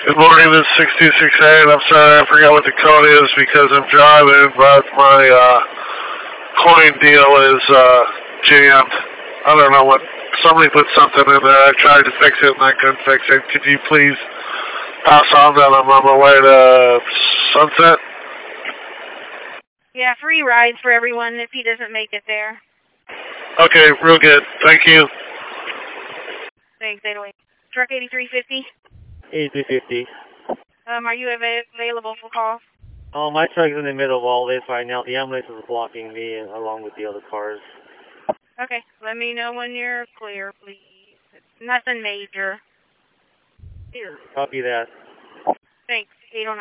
Good morning, this is 6268. I'm sorry, I forgot what the code is because I'm driving, but my coin deal is jammed. I don't know what. Somebody put something in there. I tried to fix it and I couldn't fix it. Could you please pass on that I'm on my way to Sunset? Yeah, free rides for everyone if he doesn't make it there. Okay, real good. Thank you. Thanks, 808. Truck 8350. 8350. Are you available for calls? Oh, my truck's in the middle of all this right now. The ambulance is blocking me along with the other cars. Okay, let me know when you're clear, please. Nothing major. Copy that. Thanks, 809.